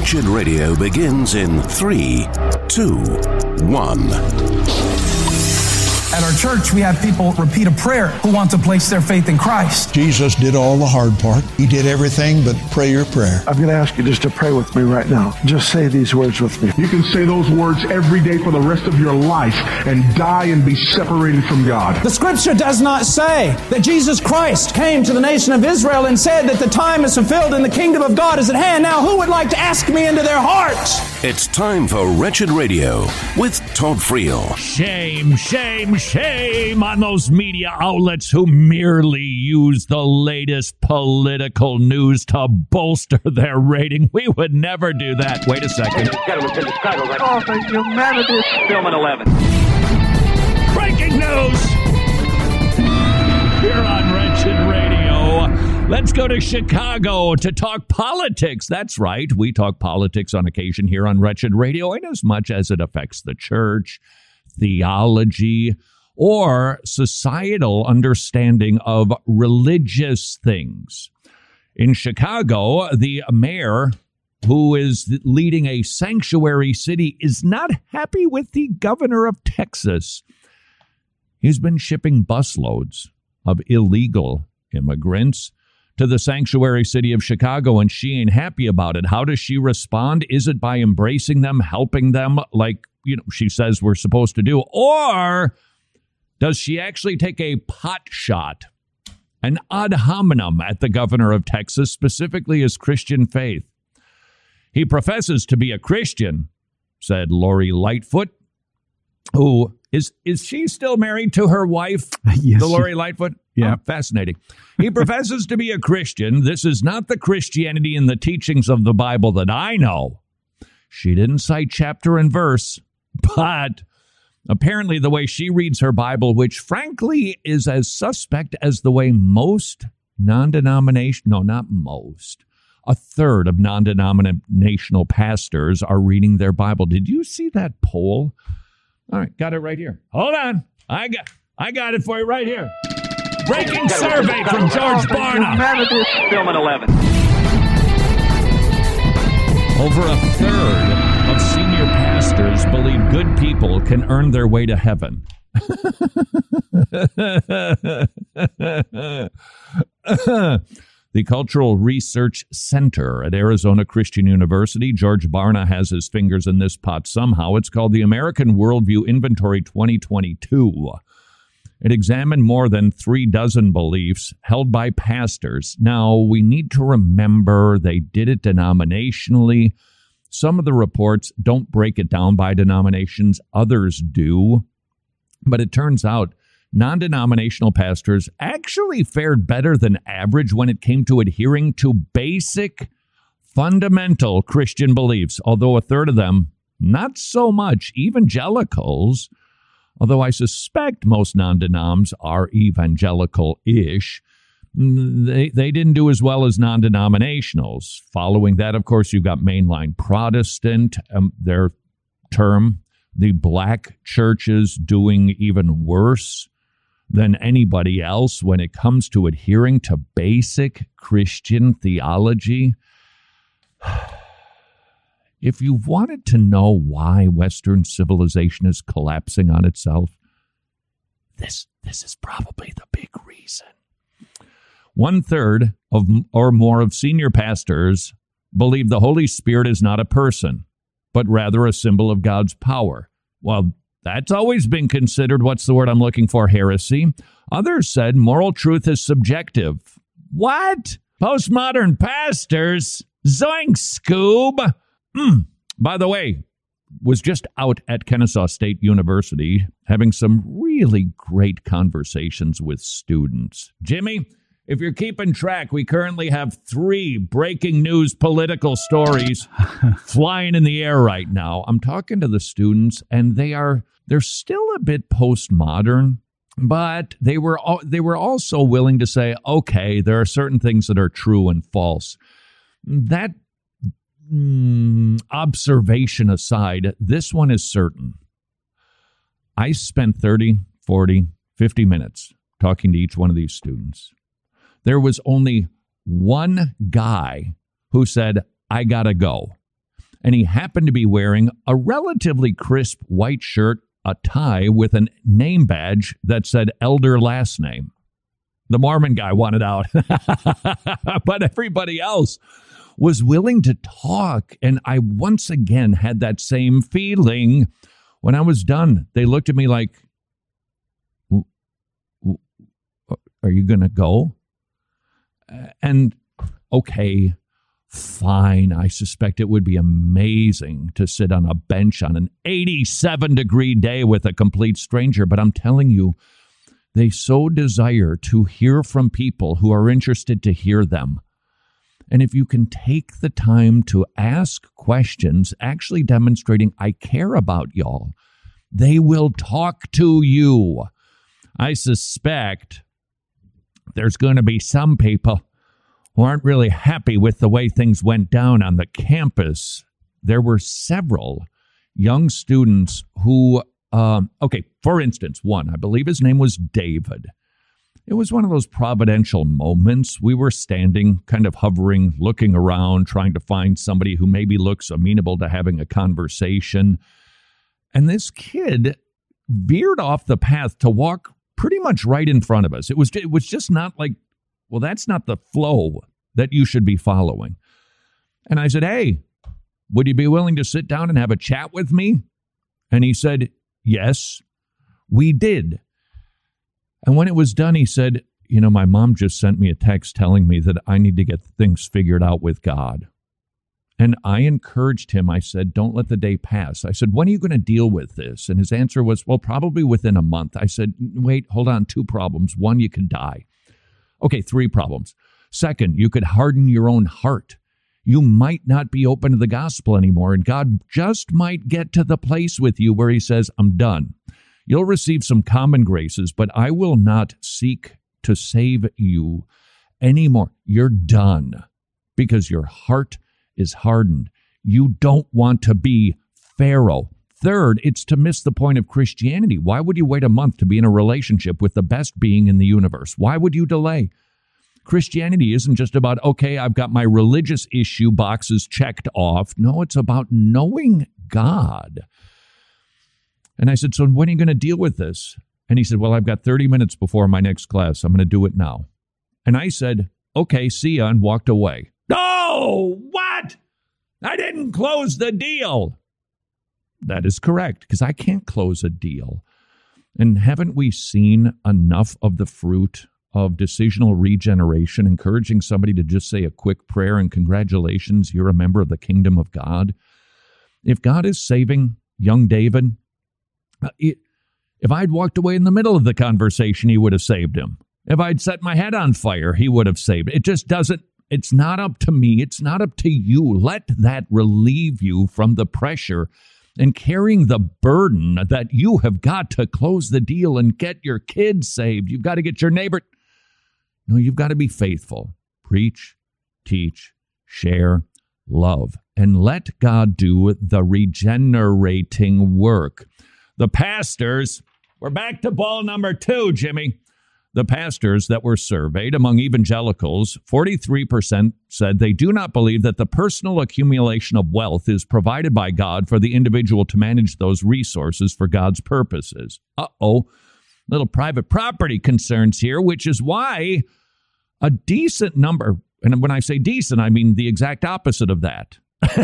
Wretched Radio begins in 3, 2, 1. At our church, we have people repeat a prayer who want to place their faith in Christ. Jesus did all the hard part. He did everything but pray your prayer. I'm going to ask you just to pray with me right now. Just say these words with me. You can say those words every day for the rest of your life and die and be separated from God. The scripture does not say that Jesus Christ came to the nation of Israel and said that the time is fulfilled and the kingdom of God is at hand. Now, who would like to ask me into their hearts? It's time for Wretched Radio with Todd Friel. Shame, shame, shame on those media outlets who merely use the latest political news to bolster their rating. We would never do that. Wait a second. Oh, for humanity. Film at 11. Breaking news! Here on Wretched Radio. Let's go to Chicago to talk politics. That's right. We talk politics on occasion here on Wretched Radio, in as much as it affects the church, theology, or societal understanding of religious things. In Chicago, the mayor, who is leading a sanctuary city, is not happy with the governor of Texas. He's been shipping busloads of illegal immigrants to the sanctuary city of Chicago, and she ain't happy about it. How does she respond? Is it by embracing them, helping them, like, she says we're supposed to do? Or does she actually take a pot shot, an ad hominem at the governor of Texas, specifically his Christian faith? He professes to be a Christian, said Lori Lightfoot, who is she still married to her wife, yes, the Lori Lightfoot? Yeah. Oh, fascinating. He professes to be a Christian. This is not the Christianity and the teachings of the Bible that I know. She didn't cite chapter and verse, but apparently the way she reads her Bible, which frankly is as suspect as the way most non-denominational, no, not most, a third of non-denominational pastors are reading their Bible. Did you see that poll? All right, got it right here. Hold on. I got it for you right here. Breaking survey from George Barna. Film at 11. Over a third of senior pastors believe good people can earn their way to heaven. The Cultural Research Center at Arizona Christian University, George Barna, has his fingers in this pot somehow. It's called the American Worldview Inventory 2022. It examined more than 36 beliefs held by pastors. Now, we need to remember they did it denominationally. Some of the reports don't break it down by denominations. Others do. But it turns out non-denominational pastors actually fared better than average when it came to adhering to basic, fundamental Christian beliefs, although a third of them, not so much. Evangelicals, although I suspect most non-denoms are evangelical-ish, they didn't do as well as non-denominationals. Following that, of course, you've got mainline Protestant, their term, the black churches doing even worse than anybody else when it comes to adhering to basic Christian theology. If you wanted to know why Western civilization is collapsing on itself, this is probably the big reason. 1/3 of or more of senior pastors believe the Holy Spirit is not a person, but rather a symbol of God's power. Well, that's always been considered, what's the word I'm looking for, heresy. Others said moral truth is subjective. What? Postmodern pastors? Zoink, Scoob! By the way, was just out at Kennesaw State University having some really great conversations with students. Jimmy, if you're keeping track, we currently have 3 breaking news political stories flying in the air right now. I'm talking to the students, and they're still a bit postmodern, but they were also willing to say, okay, there are certain things that are true and false. That observation aside, this one is certain. I spent 30, 40, 50 minutes talking to each one of these students. There was only one guy who said, I gotta go. and he happened to be wearing a relatively crisp white shirt, a tie with a name badge that said elder last name. The Mormon guy wanted out, but everybody else was willing to talk. And I once again had that same feeling when I was done. They looked at me like, are you going to go? And okay, fine. I suspect it would be amazing to sit on a bench on an 87-degree day with a complete stranger. But I'm telling you, they so desire to hear from people who are interested to hear them. And if you can take the time to ask questions, actually demonstrating I care about y'all, they will talk to you. I suspect there's going to be some people who aren't really happy with the way things went down on the campus. There were several young students who, for instance, one, I believe his name was David. It was one of those providential moments. We were standing, kind of hovering, looking around, trying to find somebody who maybe looks amenable to having a conversation. And this kid veered off the path to walk pretty much right in front of us. It was just not like, well, that's not the flow that you should be following. And I said, hey, would you be willing to sit down and have a chat with me? And he said, yes, we did. And when it was done, he said, my mom just sent me a text telling me that I need to get things figured out with God. And I encouraged him. I said, don't let the day pass. I said, when are you going to deal with this? And his answer was, well, probably within a month. I said, wait, hold on, 2 problems. 1, you could die. Okay, 3 problems. Second, you could harden your own heart. You might not be open to the gospel anymore, and God just might get to the place with you where he says, I'm done. You'll receive some common graces, but I will not seek to save you anymore. You're done because your heart is hardened. You don't want to be Pharaoh. Third, it's to miss the point of Christianity. Why would you wait a month to be in a relationship with the best being in the universe? Why would you delay? Christianity isn't just about, okay, I've got my religious issue boxes checked off. No, it's about knowing God. And I said, so when are you going to deal with this? And he said, well, I've got 30 minutes before my next class. I'm going to do it now. And I said, okay, see ya, and walked away. No, what? I didn't close the deal. That is correct, because I can't close a deal. And haven't we seen enough of the fruit of decisional regeneration, encouraging somebody to just say a quick prayer and congratulations, you're a member of the kingdom of God? If God is saving young David, if I'd walked away in the middle of the conversation, he would have saved him. If I'd set my head on fire, he would have saved. It just doesn't, it's not up to me. It's not up to you. Let that relieve you from the pressure and carrying the burden that you have got to close the deal and get your kids saved. You've got to get your neighbor. No, you've got to be faithful. Preach, teach, share, love, and let God do the regenerating work. The pastors, we're back to ball number 2, Jimmy. The pastors that were surveyed among evangelicals, 43% said they do not believe that the personal accumulation of wealth is provided by God for the individual to manage those resources for God's purposes. Little private property concerns here, which is why a decent number, and when I say decent, I mean the exact opposite of that.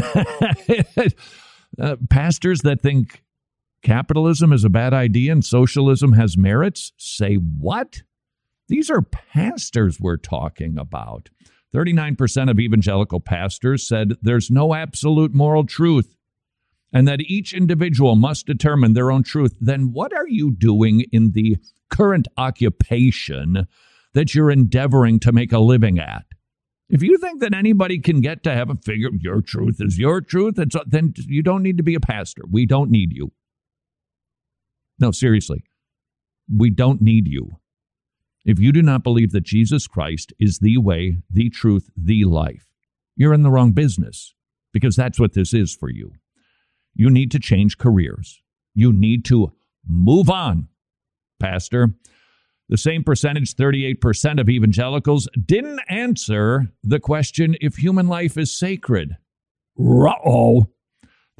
Pastors that think capitalism is a bad idea and socialism has merits say what? These are pastors we're talking about. 39% of evangelical pastors said there's no absolute moral truth and that each individual must determine their own truth. Then what are you doing in the current occupation that you're endeavoring to make a living at? If you think that anybody can get to heaven, figure your truth is your truth, then you don't need to be a pastor. We don't need you. No, seriously, we don't need you. If you do not believe that Jesus Christ is the way, the truth, the life, you're in the wrong business, because that's what this is for you. You need to change careers. You need to move on, Pastor. The same percentage, 38% of evangelicals, didn't answer the question if human life is sacred. Uh-oh.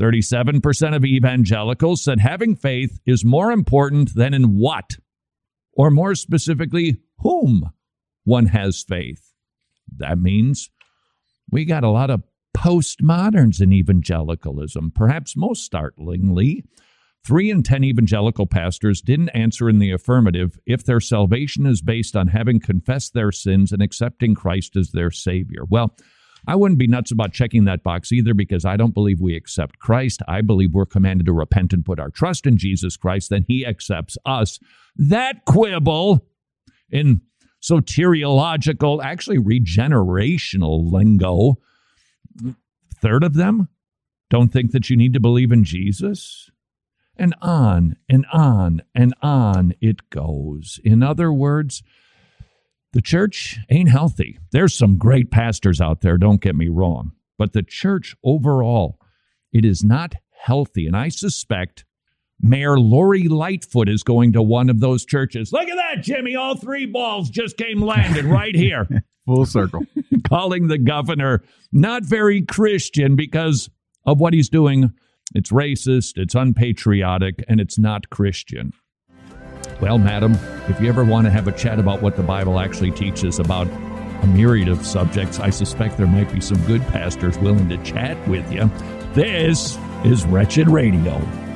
37% of evangelicals said having faith is more important than in what, or more specifically, whom one has faith. That means we got a lot of postmoderns in evangelicalism. Perhaps most startlingly, 3 in 10 evangelical pastors didn't answer in the affirmative if their salvation is based on having confessed their sins and accepting Christ as their Savior. Well, I wouldn't be nuts about checking that box either, because I don't believe we accept Christ. I believe we're commanded to repent and put our trust in Jesus Christ, then he accepts us. That quibble in soteriological, actually regenerational lingo, third of them don't think that you need to believe in Jesus. And on and on and on it goes. In other words, the church ain't healthy. There's some great pastors out there, don't get me wrong. But the church overall, it is not healthy. And I suspect Mayor Lori Lightfoot is going to one of those churches. Look at that, Jimmy. All 3 balls just came landing right here. Full circle. Calling the governor not very Christian because of what he's doing. It's racist, it's unpatriotic, and it's not Christian. Well, madam, if you ever want to have a chat about what the Bible actually teaches about a myriad of subjects, I suspect there might be some good pastors willing to chat with you. This is Wretched Radio.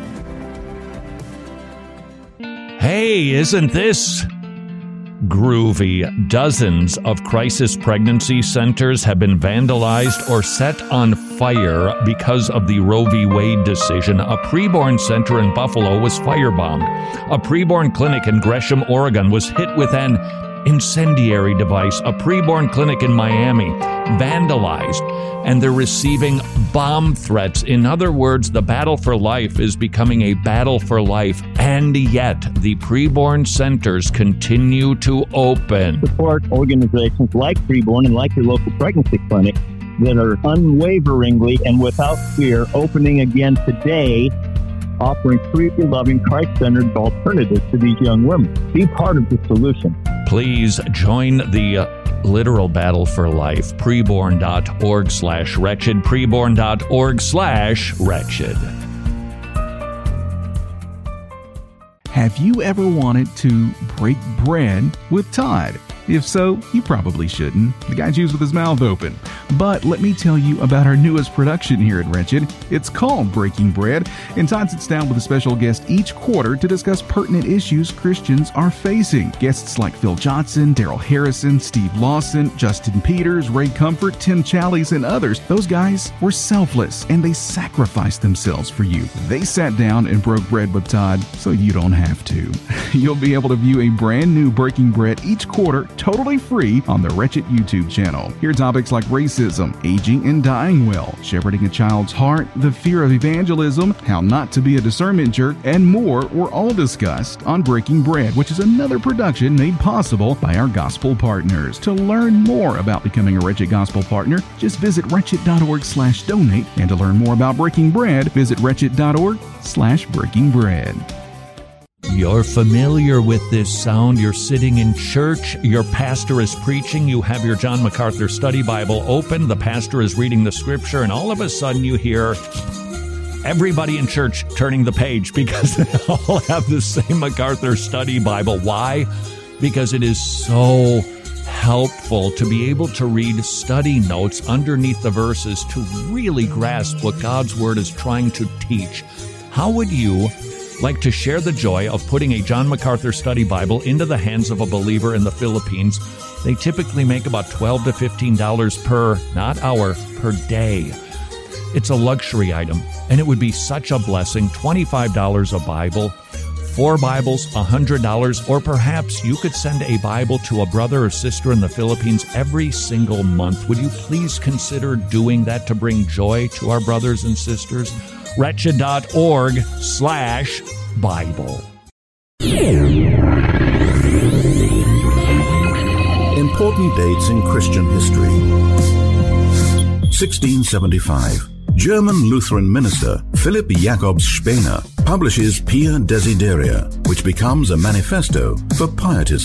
Hey, isn't this groovy? Dozens of crisis pregnancy centers have been vandalized or set on fire because of the Roe v. Wade decision. A preborn center in Buffalo was firebombed. A preborn clinic in Gresham, Oregon was hit with an incendiary device. A preborn clinic in Miami vandalized, and they're receiving bomb threats. In other words, the battle for life is becoming a battle for life, and yet the preborn centers continue to open. Support organizations like Preborn and like your local pregnancy clinic that are unwaveringly and without fear opening again today, offering free, loving, Christ-centered alternatives to these young women. Be part of the solution. Please join the literal battle for life. Preborn.org/wretched. Preborn.org/wretched. Have you ever wanted to break bread with Todd? If so, you probably shouldn't. The guy chews with his mouth open. But let me tell you about our newest production here at Wretched. It's called Breaking Bread, and Todd sits down with a special guest each quarter to discuss pertinent issues Christians are facing. Guests like Phil Johnson, Daryl Harrison, Steve Lawson, Justin Peters, Ray Comfort, Tim Challies, and others. Those guys were selfless, and they sacrificed themselves for you. They sat down and broke bread with Todd, so you don't have to. You'll be able to view a brand new Breaking Bread each quarter, totally free on the Wretched YouTube channel. Hear topics like racism, aging and dying well, shepherding a child's heart, the fear of evangelism, how not to be a discernment jerk, and more were all discussed on Breaking Bread, which is another production made possible by our gospel partners. To learn more about becoming a Wretched Gospel partner, just visit wretched.org/donate, and to learn more about Breaking Bread, visit wretched.org/breakingbread. You're familiar with this sound. You're sitting in church. Your pastor is preaching. You have your John MacArthur Study Bible open. The pastor is reading the scripture, and all of a sudden you hear everybody in church turning the page because they all have the same MacArthur Study Bible. Why? Because it is so helpful to be able to read study notes underneath the verses to really grasp what God's Word is trying to teach. How would you like to share the joy of putting a John MacArthur Study Bible into the hands of a believer in the Philippines? They typically make about $12 to $15 per, not hour, per day. It's a luxury item, and it would be such a blessing. $25 a Bible, 4 Bibles, $100, or perhaps you could send a Bible to a brother or sister in the Philippines every single month. Would you please consider doing that to bring joy to our brothers and sisters? Wretched.org/Bible. Important dates in Christian history. 1675. German Lutheran minister Philipp Jakobs Spener publishes Pia Desideria, which becomes a manifesto for pietism.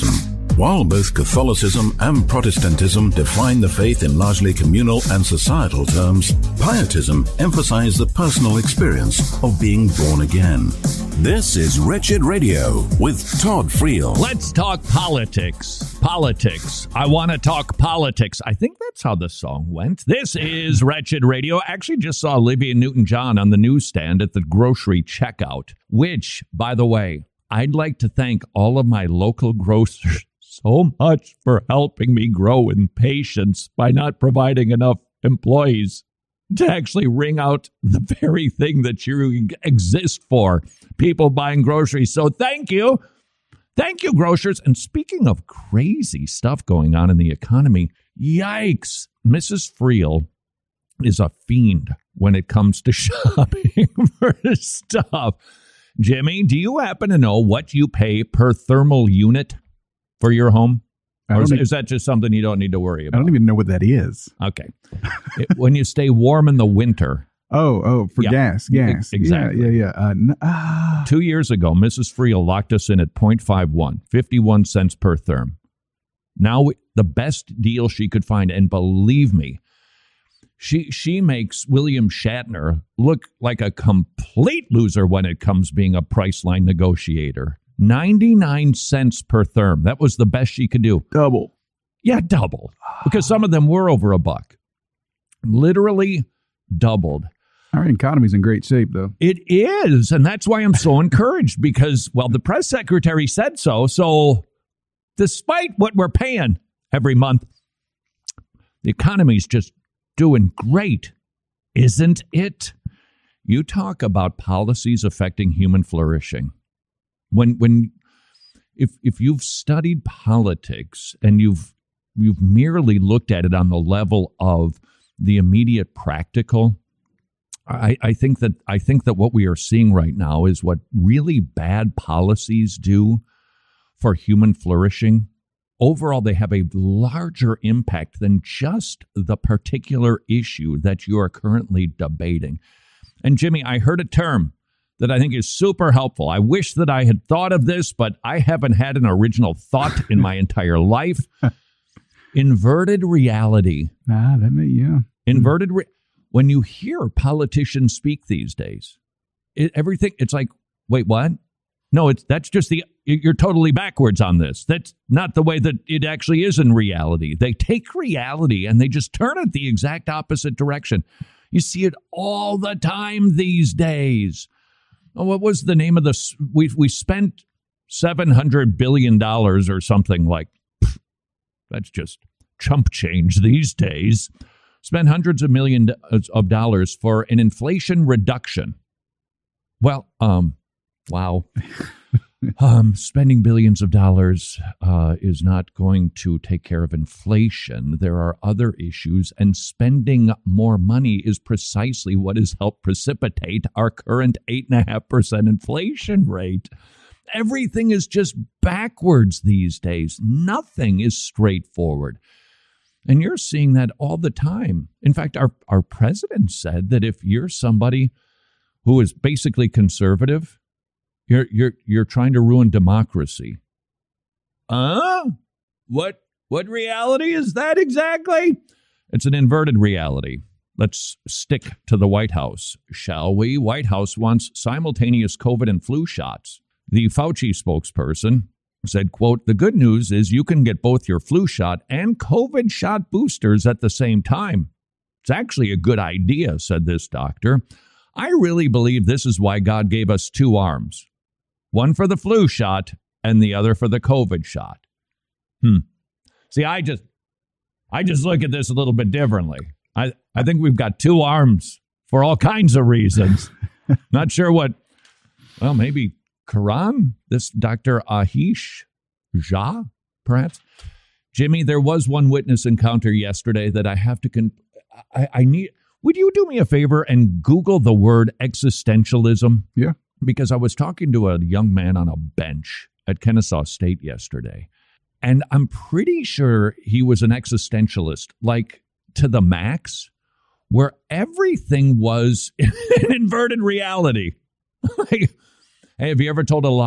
While both Catholicism and Protestantism define the faith in largely communal and societal terms, Pietism emphasizes the personal experience of being born again. This is Wretched Radio with Todd Friel. Let's talk politics. Politics. I want to talk politics. I think that's how the song went. This is Wretched Radio. I actually just saw Olivia Newton-John on the newsstand at the grocery checkout, which, by the way, I'd like to thank all of my local grocers so much for helping me grow in patience by not providing enough employees to actually ring out the very thing that you exist for, people buying groceries. So thank you. Thank you, grocers. And speaking of crazy stuff going on in the economy, yikes, Mrs. Friel is a fiend when it comes to shopping for stuff. Jimmy, do you happen to know what you pay per thermal unit for your home? Or is that just something you don't need to worry about? I don't even know what that is. Okay. When you stay warm in the winter. Oh, for gas. Exactly. Yeah. 2 years ago, Mrs. Friel locked us in at 0.51, 51 cents per therm. Now, the best deal she could find, and believe me, she makes William Shatner look like a complete loser when it comes being a Priceline negotiator. 99 cents per therm. That was the best she could do. Double. Yeah, double. Because some of them were over $1. Literally doubled. Our economy's in great shape, though. It is. And that's why I'm so encouraged because, well, the press secretary said so. So despite what we're paying every month, the economy's just doing great, isn't it? You talk about policies affecting human flourishing. If you've studied politics and you've merely looked at it on the level of the immediate practical, I think that what we are seeing right now is what really bad policies do for human flourishing. Overall, they have a larger impact than just the particular issue that you are currently debating. And Jimmy, I heard a term that I think is super helpful. I wish that I had thought of this, but I haven't had an original thought in my entire life. Inverted reality. Inverted. When you hear politicians speak these days, it's like, wait, what? No, that's just you're totally backwards on this. That's not the way that it actually is in reality. They take reality and they just turn it the exact opposite direction. You see it all the time these days. Oh, what was the name of this? We spent $700 billion or something like, that's just chump change these days. Spent hundreds of millions of dollars for an inflation reduction. Well, wow. Spending billions of dollars is not going to take care of inflation. There are other issues, and spending more money is precisely what has helped precipitate our current 8.5% inflation rate. Everything is just backwards these days. Nothing is straightforward. And you're seeing that all the time. In fact, our president said that if you're somebody who is basically conservative, You're trying to ruin democracy. What reality is that exactly? It's an inverted reality. Let's stick to the White House, shall we? White House wants simultaneous COVID and flu shots. The Fauci spokesperson said, quote, "The good news is you can get both your flu shot and COVID shot boosters at the same time. It's actually a good idea," said this doctor. "I really believe this is why God gave us two arms. One for the flu shot and the other for the COVID shot." See, I just look at this a little bit differently. I think we've got two arms for all kinds of reasons. Not sure what, well, maybe Quran, this Dr. Ahish Jha, perhaps. Jimmy, there was one witness encounter yesterday that I have to, I need, would you do me a favor and Google the word existentialism? Yeah. Because I was talking to a young man on a bench at Kennesaw State yesterday, and I'm pretty sure he was an existentialist, like to the max, where everything was an inverted reality. Like, hey, have you ever told a lie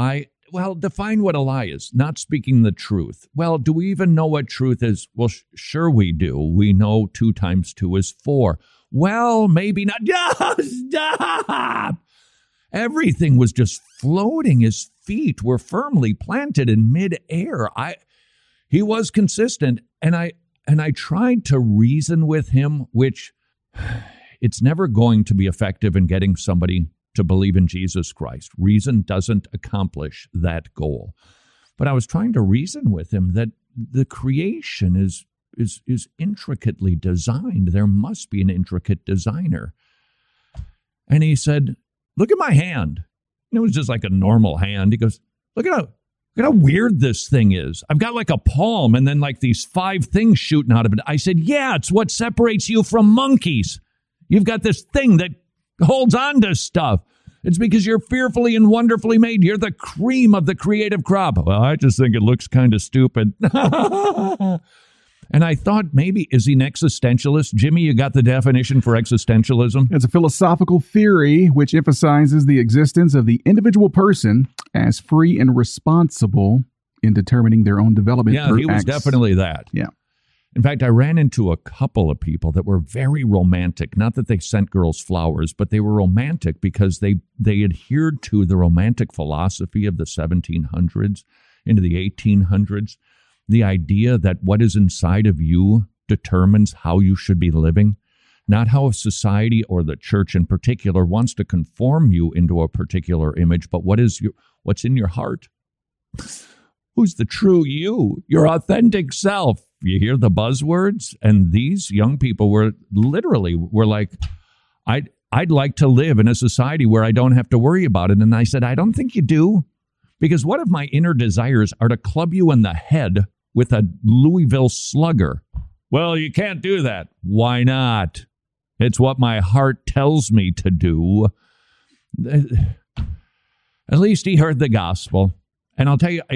Well, define what a lie is. Not speaking the truth. Well, do we even know what truth is? Well, sure we do. We know 2 times 2 is 4. Well, maybe not. Stop! Everything was just floating. His feet were firmly planted in midair. He was consistent, and I tried to reason with him, which it's never going to be effective in getting somebody to believe in Jesus Christ. Reason doesn't accomplish that goal. But I was trying to reason with him that the creation is intricately designed. There must be an intricate designer. And he said, look at my hand. And it was just like a normal hand. He goes, look at how weird this thing is. I've got like a palm and then like these 5 things shooting out of it. I said, yeah, it's what separates you from monkeys. You've got this thing that holds on to stuff. It's because you're fearfully and wonderfully made. You're the cream of the creative crop. Well, I just think it looks kind of stupid. And I thought maybe, is he an existentialist? Jimmy, you got the definition for existentialism? It's a philosophical theory which emphasizes the existence of the individual person as free and responsible in determining their own development. Yeah, he was definitely that. Yeah. In fact, I ran into a couple of people that were very romantic. Not that they sent girls flowers, but they were romantic because they adhered to the romantic philosophy of the 1700s into the 1800s. The idea that what is inside of you determines how you should be living, not how a society or the church in particular wants to conform you into a particular image, but what's in your heart. Who's the true you, your authentic self? You hear the buzzwords, and these young people were like, I'd like to live in a society where I don't have to worry about it. And I said, I don't think you do. Because what if my inner desires are to club you in the head with a Louisville Slugger? Well, you can't do that. Why not? It's what my heart tells me to do. At least he heard the gospel. And I'll tell you,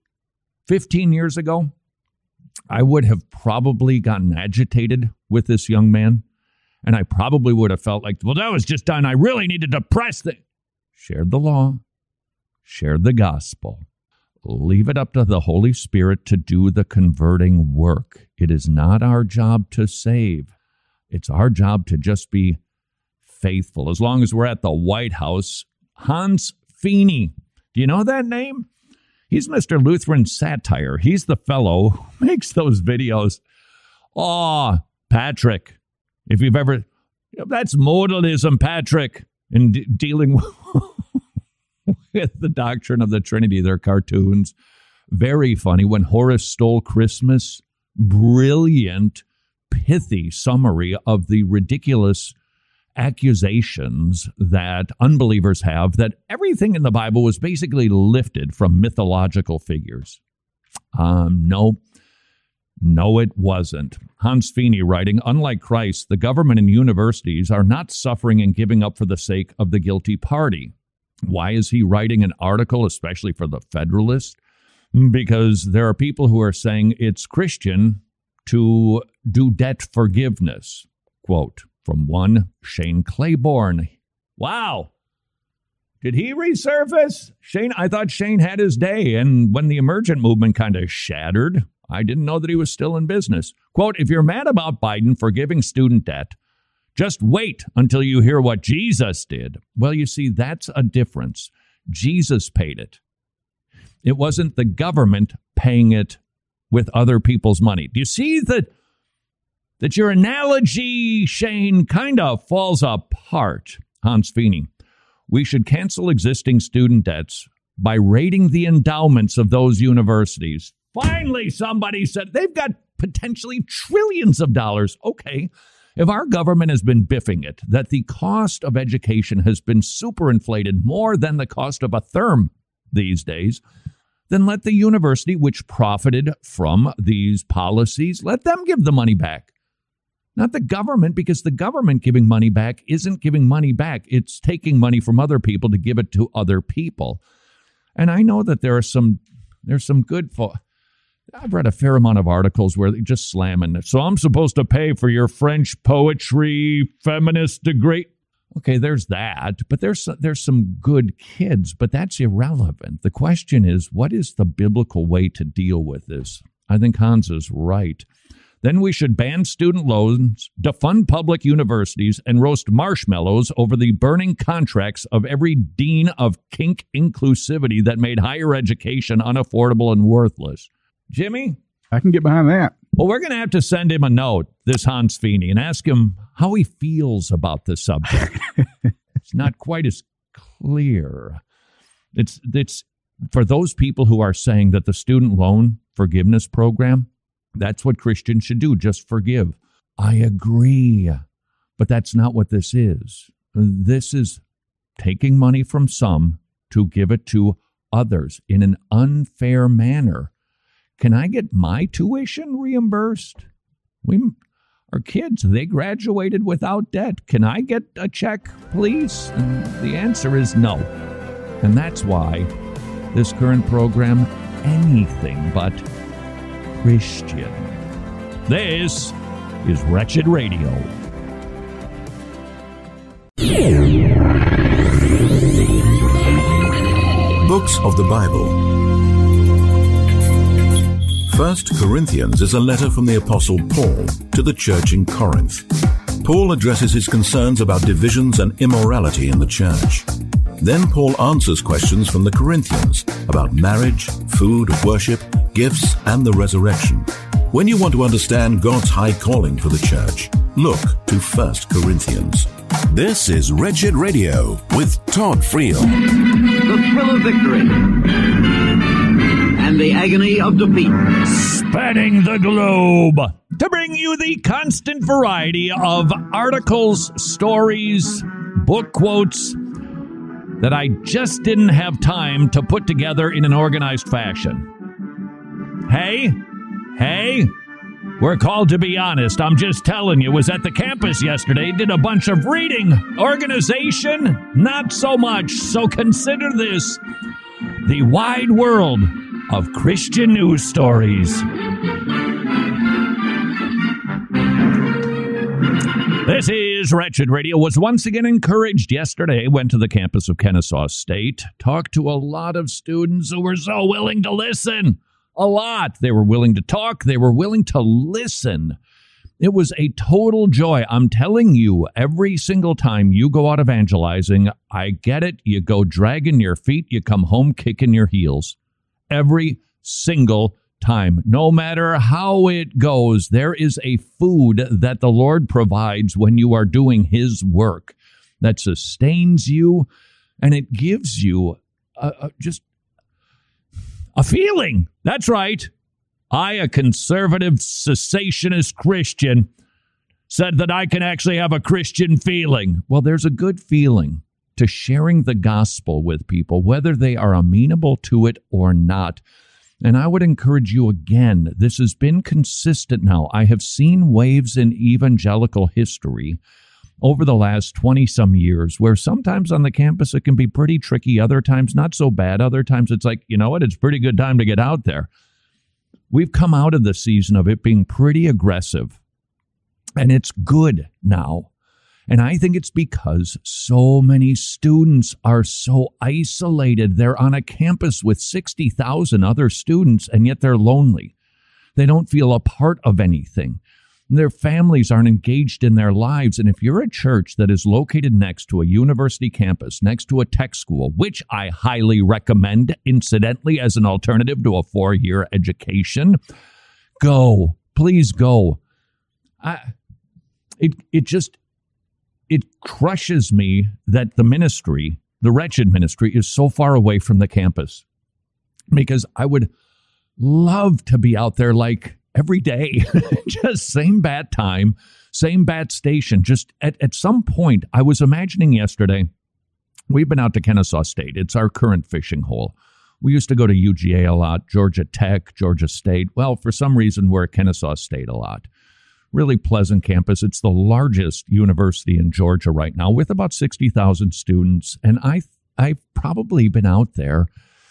15 years ago, I would have probably gotten agitated with this young man. And I probably would have felt like, well, that was just done. I really needed to press the... Shared the law. Shared the gospel. Leave it up to the Holy Spirit to do the converting work. It is not our job to save. It's our job to just be faithful. As long as we're at the White House, Hans Feeney. Do you know that name? He's Mr. Lutheran Satire. He's the fellow who makes those videos. Oh, Patrick, if you've ever... That's modalism, Patrick, in dealing with the doctrine of the Trinity. They're cartoons. Very funny. When Horace Stole Christmas, brilliant, pithy summary of the ridiculous accusations that unbelievers have that everything in the Bible was basically lifted from mythological figures. No, it wasn't. Hans Feeney writing, unlike Christ, the government and universities are not suffering and giving up for the sake of the guilty party. Why is he writing an article, especially for the Federalist? Because there are people who are saying it's Christian to do debt forgiveness. Quote, from one Shane Claiborne. Wow. Did he resurface? Shane, I thought Shane had his day. And when the emergent movement kind of shattered, I didn't know that he was still in business. Quote, if you're mad about Biden forgiving student debt, just wait until you hear what Jesus did. Well, you see, that's a difference. Jesus paid it. It wasn't the government paying it with other people's money. Do you see that your analogy, Shane, kind of falls apart? Hans Feeney. We should cancel existing student debts by raiding the endowments of those universities. Finally, somebody said they've got potentially trillions of dollars. Okay, if our government has been biffing it, that the cost of education has been superinflated more than the cost of a therm these days, then let the university, which profited from these policies, let them give the money back. Not the government, because the government giving money back isn't giving money back. It's taking money from other people to give it to other people. And I know that there's some good... I've read a fair amount of articles where they're just slamming it. So I'm supposed to pay for your French poetry feminist degree. Okay, there's that, but there's some good kids, but that's irrelevant. The question is, what is the biblical way to deal with this? I think Hans is right. Then we should ban student loans, defund public universities, and roast marshmallows over the burning contracts of every dean of kink inclusivity that made higher education unaffordable and worthless. Jimmy? I can get behind that. Well, we're going to have to send him a note, this Hans Feeney, and ask him how he feels about the subject. It's not quite as clear. It's for those people who are saying that the student loan forgiveness program, that's what Christians should do, just forgive. I agree, but that's not what this is. This is taking money from some to give it to others in an unfair manner. Can I get my tuition reimbursed? Our kids, they graduated without debt. Can I get a check, please? And the answer is no. And that's why this current program, anything but Christian. This is Wretched Radio. Books of the Bible. 1 Corinthians is a letter from the Apostle Paul to the church in Corinth. Paul addresses his concerns about divisions and immorality in the church. Then Paul answers questions from the Corinthians about marriage, food, worship, gifts, and the resurrection. When you want to understand God's high calling for the church, look to 1 Corinthians. This is Wretched Radio with Todd Friel. The thrill of victory and the agony of defeat. Spanning the globe to bring you the constant variety of articles, stories, book quotes that I just didn't have time to put together in an organized fashion. Hey, we're called to be honest. I'm just telling you, was at the campus yesterday, did a bunch of reading. Organization, not so much. So consider this the wide world of Christian news stories. This is Wretched Radio. Was once again encouraged yesterday. Went to the campus of Kennesaw State. Talked to a lot of students who were so willing to listen. A lot. They were willing to talk. They were willing to listen. It was a total joy. I'm telling you, every single time you go out evangelizing, I get it. You go dragging your feet. You come home kicking your heels. Every single time. No matter how it goes, there is a food that the Lord provides when you are doing His work that sustains you, and it gives you just a feeling. That's right. I, a conservative cessationist Christian, said that I can actually have a Christian feeling. Well, there's a good feeling to sharing the gospel with people, whether they are amenable to it or not. And I would encourage you again, this has been consistent now. I have seen waves in evangelical history over the last 20-some years where sometimes on the campus it can be pretty tricky, other times not so bad, other times it's like, you know what, it's a pretty good time to get out there. We've come out of the season of it being pretty aggressive, and it's good now. And I think it's because so many students are so isolated. They're on a campus with 60,000 other students, and yet they're lonely. They don't feel a part of anything. Their families aren't engaged in their lives. And if you're a church that is located next to a university campus, next to a tech school, which I highly recommend, incidentally, as an alternative to a 4-year education, go. Please go. It crushes me that the ministry, the Wretched ministry, is so far away from the campus, because I would love to be out there like every day, just same bat time, same bat station. Just at some point, I was imagining yesterday, we've been out to Kennesaw State. It's our current fishing hole. We used to go to UGA a lot, Georgia Tech, Georgia State. Well, for some reason, we're at Kennesaw State a lot. Really pleasant campus. It's the largest university in Georgia right now with about 60,000 students. And I've probably been out there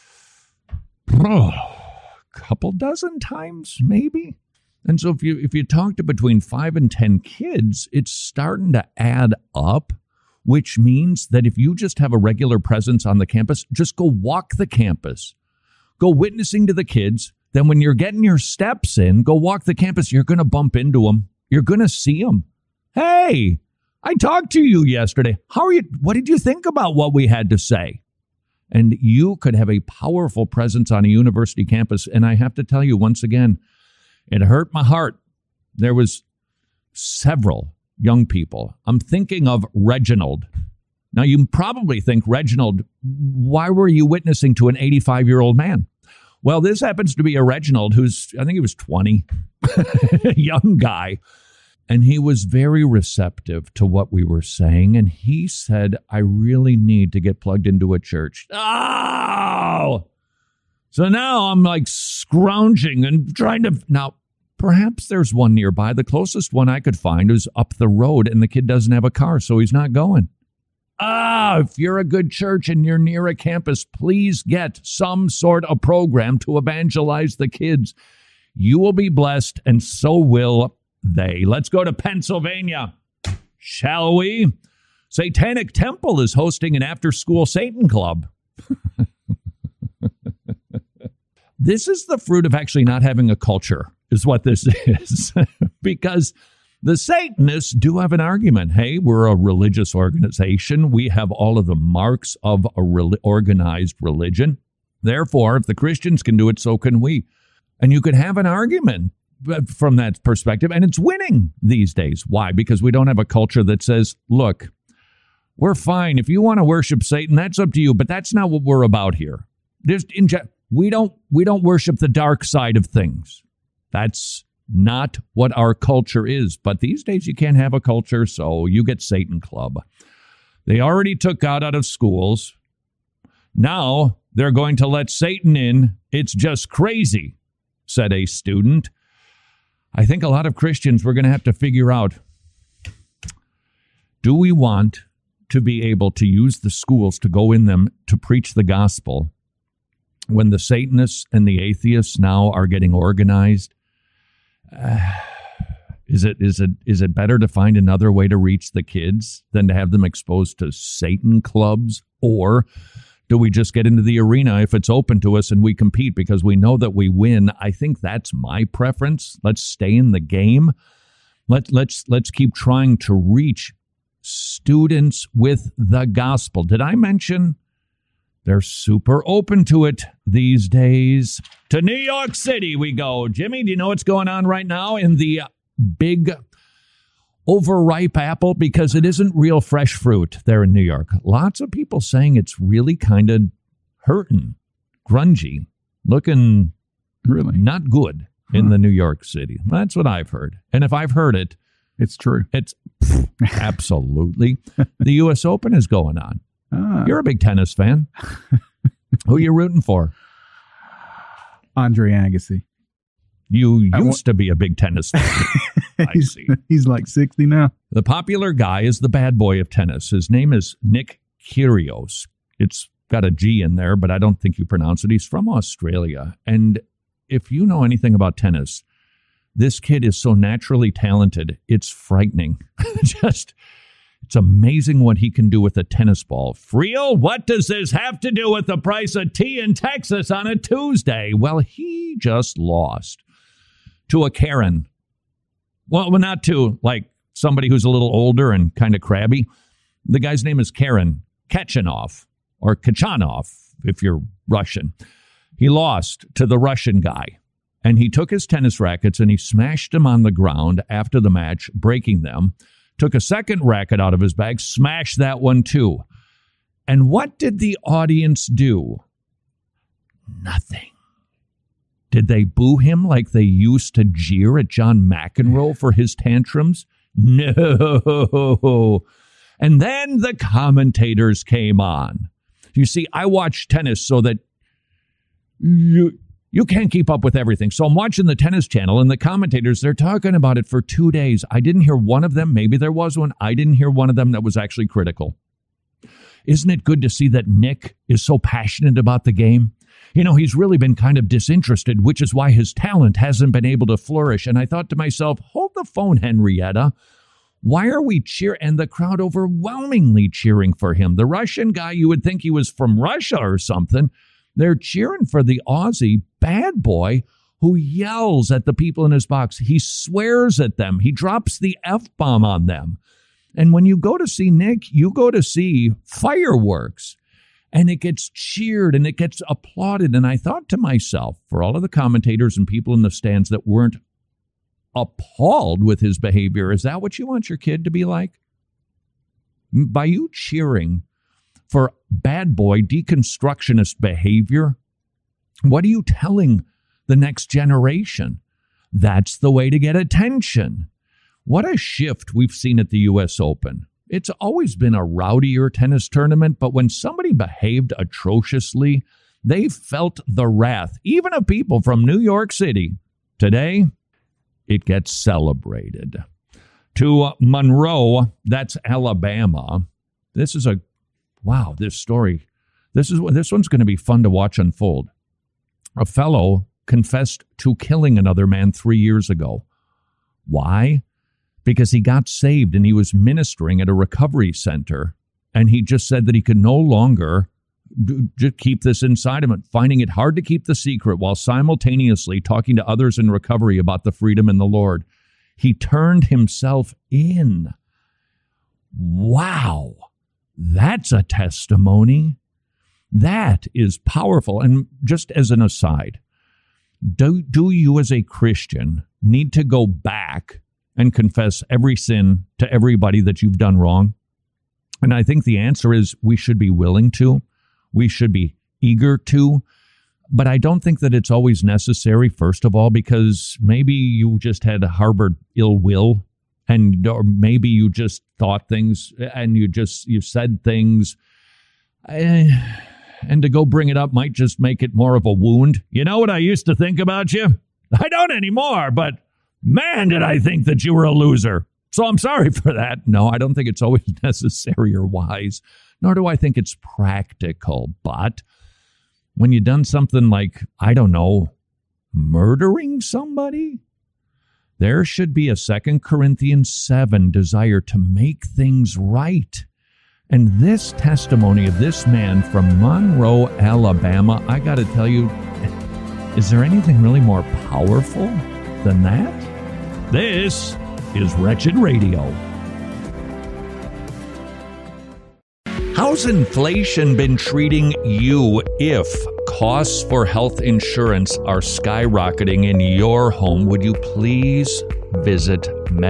a couple dozen times, maybe. And so if you talk to between 5 and 10 kids, it's starting to add up which means that if you just have a regular presence on the campus, just go walk the campus. Go witnessing to the kids. Then when you're getting your steps in, go walk the campus. You're going to bump into them. You're going to see them. Hey, I talked to you yesterday. How are you? What did you think about what we had to say? And you could have a powerful presence on a university campus. And I have to tell you once again, it hurt my heart. There was several young people. I'm thinking of Reginald. Now, you probably think, Reginald, why were you witnessing to an 85-year-old man? Well, this happens to be a Reginald who's, I think he was 20, young guy. And he was very receptive to what we were saying. And he said, I really need to get plugged into a church. Oh! So now I'm like scrounging and trying to... Now, perhaps there's one nearby. The closest one I could find is up the road, and the kid doesn't have a car, so he's not going. If you're a good church and you're near a campus, please get some sort of program to evangelize the kids. You will be blessed, and so will they. Let's go to Pennsylvania, shall we? Satanic Temple is hosting an after-school Satan club. This is the fruit of actually not having a culture, is what this is. Because the Satanists do have an argument. Hey, we're a religious organization. We have all of the marks of a organized religion. Therefore, if the Christians can do it, so can we. And you could have an argument from that perspective, and it's winning these days. Why? Because we don't have a culture that says, look, we're fine. If you want to worship Satan, that's up to you, but that's not what we're about here. We don't worship the dark side of things. That's not what our culture is. But these days you can't have a culture, so you get Satan Club. They already took God out of schools. Now they're going to let Satan in. It's just crazy, said a student. I think a lot of Christians, we're going to have to figure out, do we want to be able to use the schools to go in them to preach the gospel when the Satanists and the atheists now are getting organized? Is it better to find another way to reach the kids than to have them exposed to Satan clubs? Or do we just get into the arena if it's open to us and we compete because we know that we win? I think that's my preference. Let's stay in the game. Let's keep trying to reach students with the gospel. Did I mention they're super open to it these days? To New York City we go. Jimmy, do you know what's going on right now in the big overripe apple? Because it isn't real fresh fruit there in New York. Lots of people saying it's really kind of hurting, grungy, looking really not good in the New York City. That's what I've heard. And if I've heard it, it's true. It's absolutely. The U.S. Open is going on. You're a big tennis fan. Who are you rooting for? Andre Agassi. You used to be a big tennis fan. I see. He's like 60 now. The popular guy is the bad boy of tennis. His name is Nick Kyrgios. It's got a G in there, but I don't think you pronounce it. He's from Australia. And if you know anything about tennis, this kid is so naturally talented, it's frightening. It's amazing what he can do with a tennis ball. Friel, what does this have to do with the price of tea in Texas on a Tuesday? Well, he just lost to a Karen. Well, not to, like, somebody who's a little older and kind of crabby. The guy's name is Karen Khachanov, or Khachanov, if you're Russian. He lost to the Russian guy. And he took his tennis rackets and he smashed them on the ground after the match, breaking them. Took a second racket out of his bag, smashed that one too. And what did the audience do? Nothing. Did they boo him like they used to jeer at John McEnroe for his tantrums? No. And then the commentators came on. You see, I watch tennis so that you can't keep up with everything. So I'm watching the Tennis Channel, and the commentators, they're talking about it for 2 days. I didn't hear one of them. Maybe there was one. I didn't hear one of them that was actually critical. Isn't it good to see that Nick is so passionate about the game? You know, he's really been kind of disinterested, which is why his talent hasn't been able to flourish. And I thought to myself, hold the phone, Henrietta. Why are we cheering? And the crowd overwhelmingly cheering for him. The Russian guy, you would think he was from Russia or something. They're cheering for the Aussie bad boy who yells at the people in his box. He swears at them. He drops the F-bomb on them. And when you go to see Nick, you go to see fireworks. And it gets cheered and it gets applauded. And I thought to myself, for all of the commentators and people in the stands that weren't appalled with his behavior, is that what you want your kid to be like? By you cheering for bad boy deconstructionist behavior, what are you telling the next generation? That's the way to get attention. What a shift we've seen at the U.S. Open. It's always been a rowdier tennis tournament, but when somebody behaved atrociously, they felt the wrath, even of people from New York City. Today, it gets celebrated. To Monroe, that's Alabama. This is this story. This one's going to be fun to watch unfold. A fellow confessed to killing another man 3 years ago. Why? Because he got saved and he was ministering at a recovery center, and he just said that he could no longer just keep this inside him, finding it hard to keep the secret while simultaneously talking to others in recovery about the freedom in the Lord. He turned himself in. Wow, that's a testimony. That is powerful. And just as an aside, do you as a Christian need to go back and confess every sin to everybody that you've done wrong? And I think the answer is we should be willing to. We should be eager to. But I don't think that it's always necessary, first of all, because maybe you just had harbored ill will, or maybe you just thought things and you said things. And to go bring it up might just make it more of a wound. You know what I used to think about you? I don't anymore, but man, did I think that you were a loser. So I'm sorry for that. No, I don't think it's always necessary or wise, nor do I think it's practical. But when you've done something like, I don't know, murdering somebody, there should be a 2 Corinthians 7 desire to make things right. And this testimony of this man from Monroe, Alabama, I got to tell you, is there anything really more powerful than that? This is Wretched Radio. How's inflation been treating you if costs for health insurance are skyrocketing in your home? Would you please visit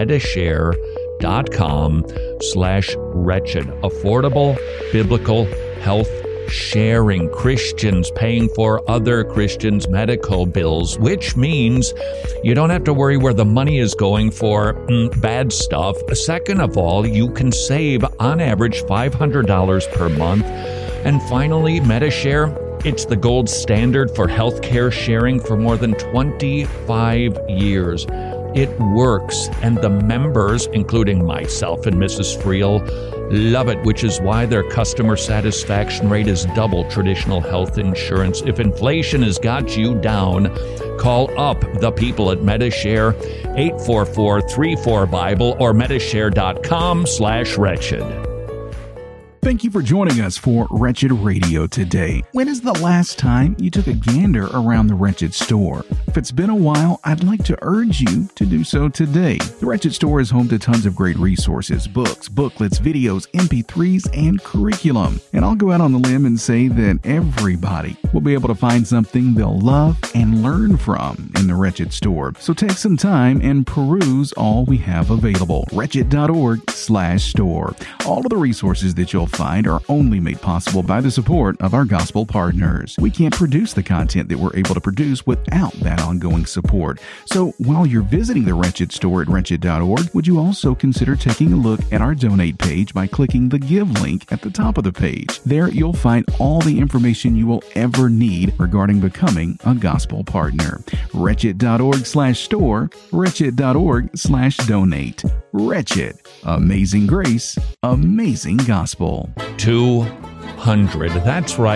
medishare.com/wretched. Affordable biblical health sharing. Christians paying for other Christians' medical bills, which means you don't have to worry where the money is going for bad stuff. Second of all, you can save on average $500 per month. And finally, Medishare, it's the gold standard for healthcare sharing for more than 25 years. It works, and the members, including myself and Mrs. Friel, love it, which is why their customer satisfaction rate is double traditional health insurance. If inflation has got you down, call up the people at Medishare, 844-34-BIBLE or medishare.com/wretched. Thank you for joining us for Wretched Radio today. When is the last time you took a gander around the Wretched Store? If it's been a while, I'd like to urge you to do so today. The Wretched Store is home to tons of great resources, books, booklets, videos, MP3s, and curriculum. And I'll go out on the limb and say that everybody will be able to find something they'll love and learn from in the Wretched Store. So take some time and peruse all we have available. Wretched.org/store. All of the resources that you'll find are only made possible by the support of our gospel partners. We can't produce the content that we're able to produce without that ongoing support. So while you're visiting the Wretched Store at wretched.org, would you also consider taking a look at our donate page by clicking the Give link at the top of the page? There you'll find all the information you will ever need regarding becoming a gospel partner. Wretched.org/store, wretched.org/donate. Wretched. Amazing grace, amazing gospel. 200. That's right,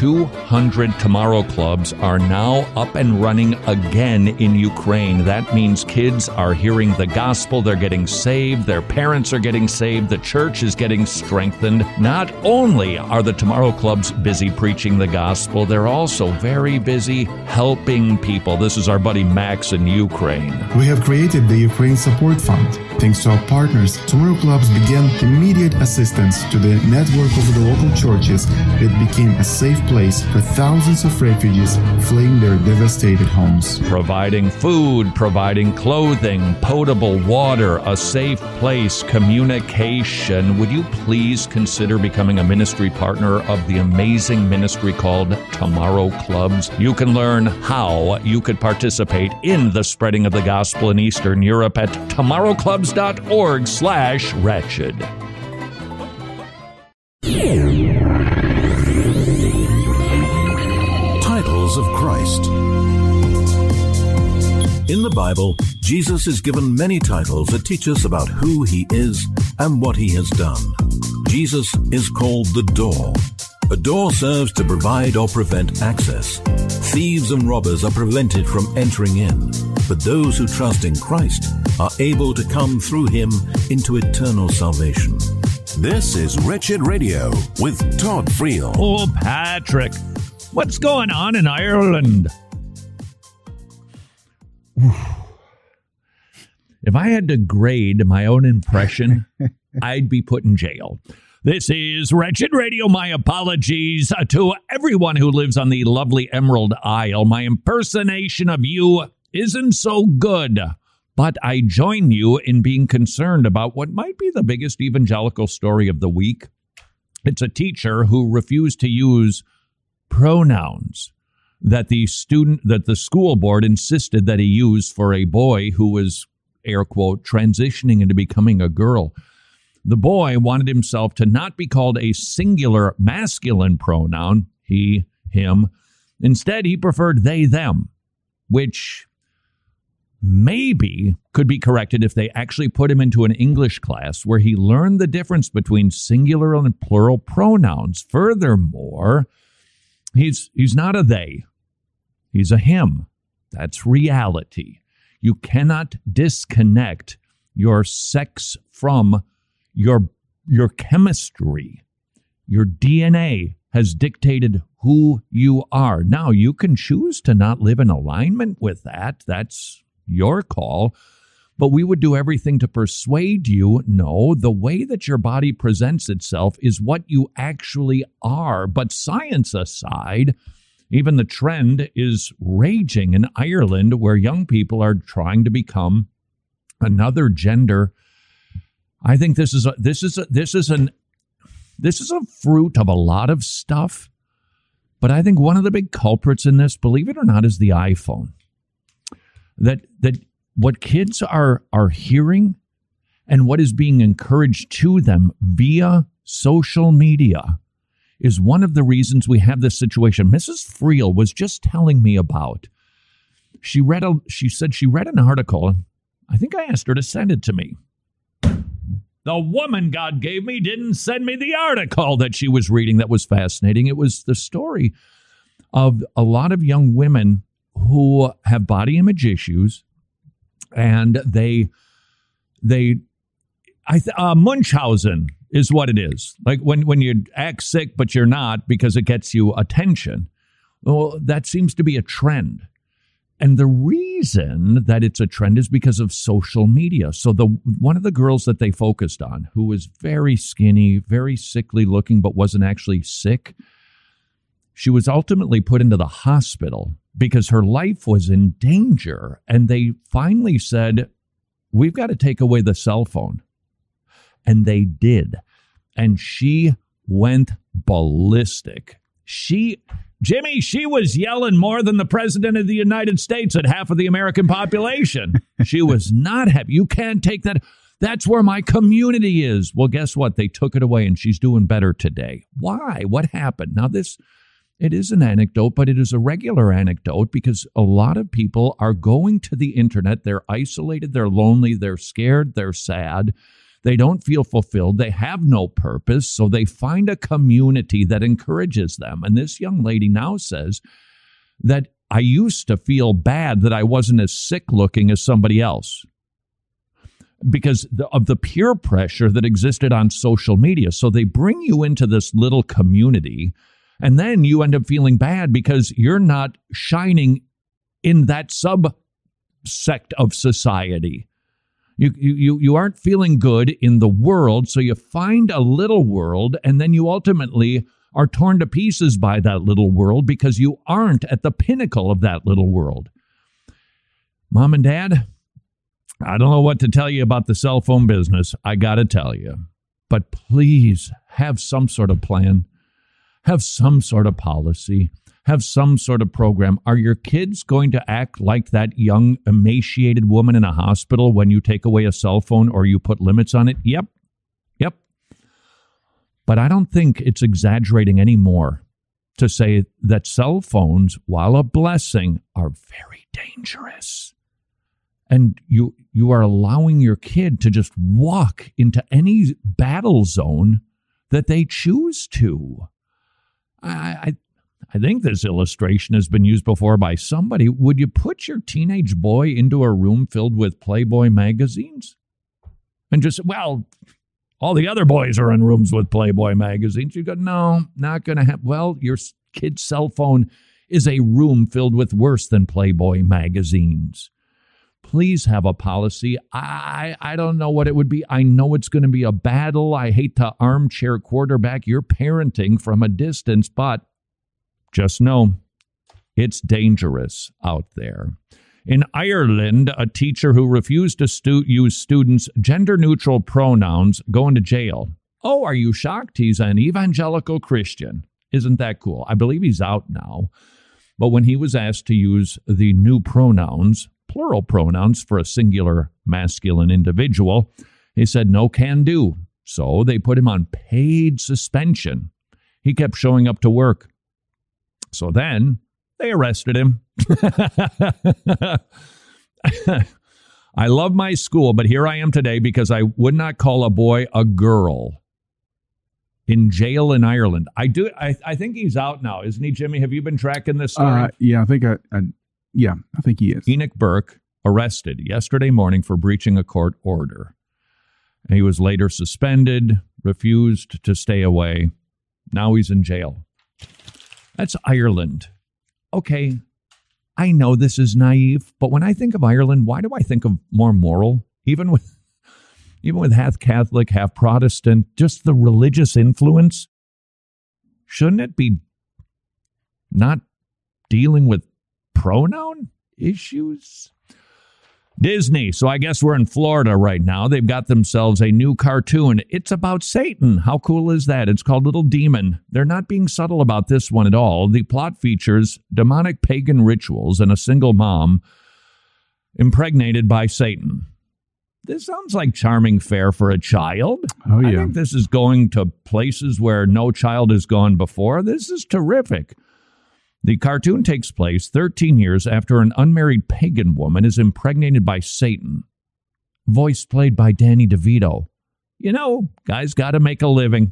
200 Tomorrow Clubs are now up and running again in Ukraine. That means kids are hearing the gospel, they're getting saved, their parents are getting saved, the church is getting strengthened. Not only are the Tomorrow Clubs busy preaching the gospel, they're also very busy helping people. This is our buddy Max in Ukraine. We have created the Ukraine Support Fund. Thanks to our partners, Tomorrow Clubs began immediate assistance to the network of the local churches. It became a safe place for thousands of refugees fleeing their devastated homes. Providing food, providing clothing, potable water, a safe place, communication. Would you please consider becoming a ministry partner of the amazing ministry called Tomorrow Clubs? You can learn how you could participate in the spreading of the gospel in Eastern Europe at tomorrowclubs.org/wretched. Titles of Christ. In the Bible, Jesus is given many titles that teach us about who he is and what he has done. Jesus is called the door. A door serves to provide or prevent access. Thieves and robbers are prevented from entering in, but those who trust in Christ are able to come through him into eternal salvation. This is Wretched Radio with Todd Friel. Oh, Patrick, what's going on in Ireland? If I had to grade my own impression, I'd be put in jail. This is Wretched Radio. My apologies to everyone who lives on the lovely Emerald Isle. My impersonation of you isn't so good, but I join you in being concerned about what might be the biggest evangelical story of the week. It's a teacher who refused to use pronouns that the school board insisted that he use for a boy who was, air quote, transitioning into becoming a girl. The boy wanted himself to not be called a singular masculine pronoun, he, him. Instead, he preferred they, them, which maybe could be corrected if they actually put him into an English class where he learned the difference between singular and plural pronouns. Furthermore, he's not a they, he's a him. That's reality. You cannot disconnect your sex from your chemistry. Your DNA has dictated who you are. Now, you can choose to not live in alignment with that. That's your call. But we would do everything to persuade you, no, the way that your body presents itself is what you actually are. But science aside, even the trend is raging in Ireland where young people are trying to become another gender. I think this is a fruit of a lot of stuff. But I think one of the big culprits in this, believe it or not, is the iPhone. That what kids are hearing and what is being encouraged to them via social media is one of the reasons we have this situation. Mrs. Friel was just telling me about. She said she read an article. I think I asked her to send it to me. The woman God gave me didn't send me the article that she was reading that was fascinating. It was the story of a lot of young women who have body image issues, and Munchausen is what it is. Like when you act sick, but you're not because it gets you attention. Well, that seems to be a trend. And the reason that it's a trend is because of social media. So one of the girls that they focused on, who was very skinny, very sickly looking, but wasn't actually sick, she was ultimately put into the hospital because her life was in danger. And they finally said, we've got to take away the cell phone. And they did. And she went ballistic. Jimmy, she was yelling more than the president of the United States at half of the American population. She was not happy. You can't take that. That's where my community is. Well, guess what? They took it away and she's doing better today. Why? What happened? Now, it is an anecdote, but it is a regular anecdote because a lot of people are going to the internet. They're isolated. They're lonely. They're scared. They're sad. They don't feel fulfilled. They have no purpose. So they find a community that encourages them. And this young lady now says that I used to feel bad that I wasn't as sick looking as somebody else because of the peer pressure that existed on social media. So they bring you into this little community, and then you end up feeling bad because you're not shining in that subsect of society. You aren't feeling good in the world, so you find a little world, and then you ultimately are torn to pieces by that little world because you aren't at the pinnacle of that little world. Mom and Dad, I don't know what to tell you about the cell phone business. I got to tell you. But please have some sort of plan. Have some sort of policy. Have some sort of program. Are your kids going to act like that young, emaciated woman in a hospital when you take away a cell phone or you put limits on it? Yep. But I don't think it's exaggerating anymore to say that cell phones, while a blessing, are very dangerous. And you are allowing your kid to just walk into any battle zone that they choose to. I think this illustration has been used before by somebody. Would you put your teenage boy into a room filled with Playboy magazines? And just, well, all the other boys are in rooms with Playboy magazines. You go, no, not going to happen. Well, your kid's cell phone is a room filled with worse than Playboy magazines. Please have a policy. I don't know what it would be. I know it's going to be a battle. I hate to armchair quarterback your parenting from a distance, but just know it's dangerous out there. In Ireland, a teacher who refused to use students' gender-neutral pronouns going to jail. Oh, are you shocked? He's an evangelical Christian. Isn't that cool? I believe he's out now. But when he was asked to use the new pronouns, plural pronouns for a singular masculine individual, he said no can do. So they put him on paid suspension. He kept showing up to work. So then they arrested him. I love my school, but here I am today because I would not call a boy a girl. In jail in Ireland. I think he's out now, isn't he, Jimmy? Have you been tracking this story? Yeah, I think I think he is. Enoch Burke arrested yesterday morning for breaching a court order. And he was later suspended, refused to stay away. Now he's in jail. That's Ireland. Okay, I know this is naive, but when I think of Ireland, why do I think of more moral? Even with half Catholic, half Protestant, just the religious influence. Shouldn't it be not dealing with pronoun issues? Disney. So I guess we're in Florida right now. They've got themselves a new cartoon. It's about Satan. How cool is that? It's called Little Demon. They're not being subtle about this one at all. The plot features demonic pagan rituals and a single mom impregnated by Satan. This sounds like charming fare for a child. Oh, yeah. I think this is going to places where no child has gone before. This is terrific. The cartoon takes place 13 years after an unmarried pagan woman is impregnated by Satan. Voice played by Danny DeVito. You know, guys got to make a living.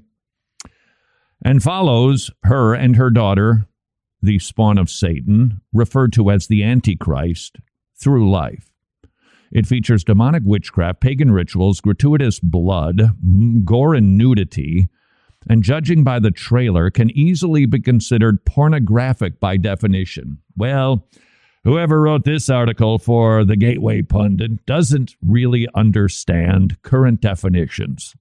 And follows her and her daughter, the spawn of Satan, referred to as the Antichrist, through life. It features demonic witchcraft, pagan rituals, gratuitous blood, gore and nudity, and judging by the trailer, can easily be considered pornographic by definition. Well, whoever wrote this article for the Gateway Pundit doesn't really understand current definitions.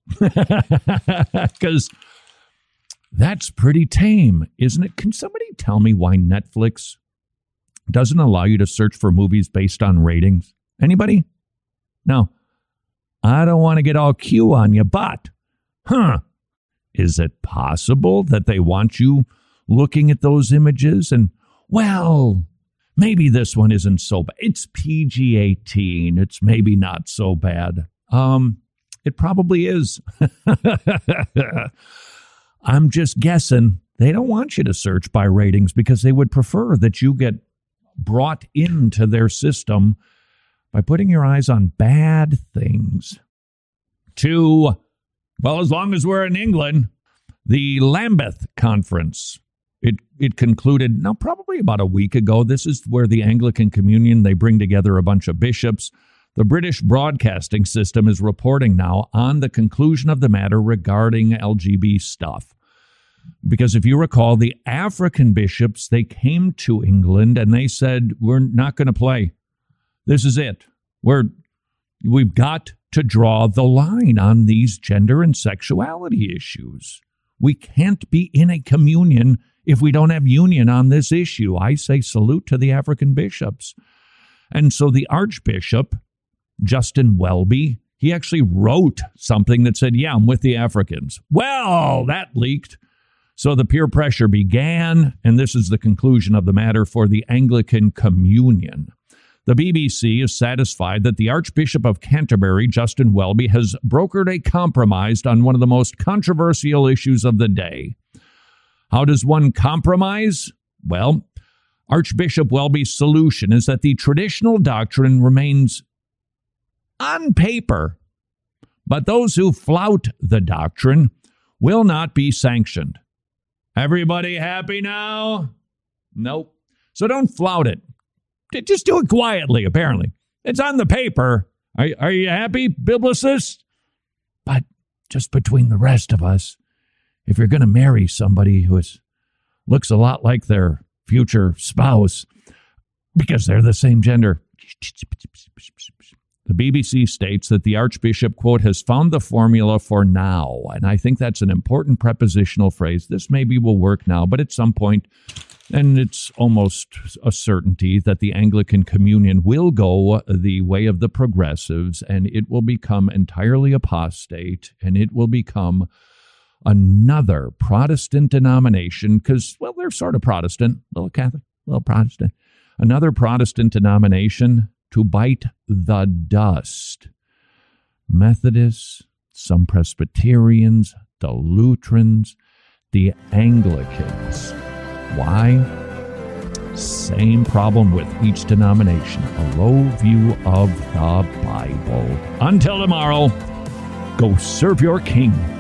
Because that's pretty tame, isn't it? Can somebody tell me why Netflix doesn't allow you to search for movies based on ratings? Anybody? No. I don't want to get all Q on you, but, is it possible that they want you looking at those images and, well, maybe this one isn't so bad. It's PG-18. It's maybe not so bad. It probably is. I'm just guessing. They don't want you to search by ratings because they would prefer that you get brought into their system by putting your eyes on bad things. to, well, as long as we're in England, the Lambeth Conference. It concluded, now probably about a week ago. This is where the Anglican Communion, they bring together a bunch of bishops. The British Broadcasting System is reporting now on the conclusion of the matter regarding LGB stuff. Because if you recall, the African bishops, they came to England and they said, we're not going to play. This is it. We've got to draw the line on these gender and sexuality issues. We can't be in a communion if we don't have union on this issue. I say salute to the African bishops. And so the Archbishop, Justin Welby, he actually wrote something that said, yeah, I'm with the Africans. Well, that leaked. So the peer pressure began, and this is the conclusion of the matter for the Anglican Communion. The BBC is satisfied that the Archbishop of Canterbury, Justin Welby, has brokered a compromise on one of the most controversial issues of the day. How does one compromise? Well, Archbishop Welby's solution is that the traditional doctrine remains on paper, but those who flout the doctrine will not be sanctioned. Everybody happy now? Nope. So don't flout it. Just do it quietly, apparently. It's on the paper. Are you happy, biblicists? But just between the rest of us, if you're going to marry somebody who looks a lot like their future spouse, because they're the same gender. The BBC states that the Archbishop, quote, has found the formula for now. And I think that's an important prepositional phrase. This maybe will work now, but at some point, and it's almost a certainty that the Anglican Communion will go the way of the progressives, and it will become entirely apostate, and it will become another Protestant denomination, because, well, they're sort of Protestant, a little Catholic, a little Protestant. Another Protestant denomination to bite the dust. Methodists, some Presbyterians, the Lutherans, the Anglicans. Why? Same problem with each denomination. A low view of the Bible. Until tomorrow, go serve your king.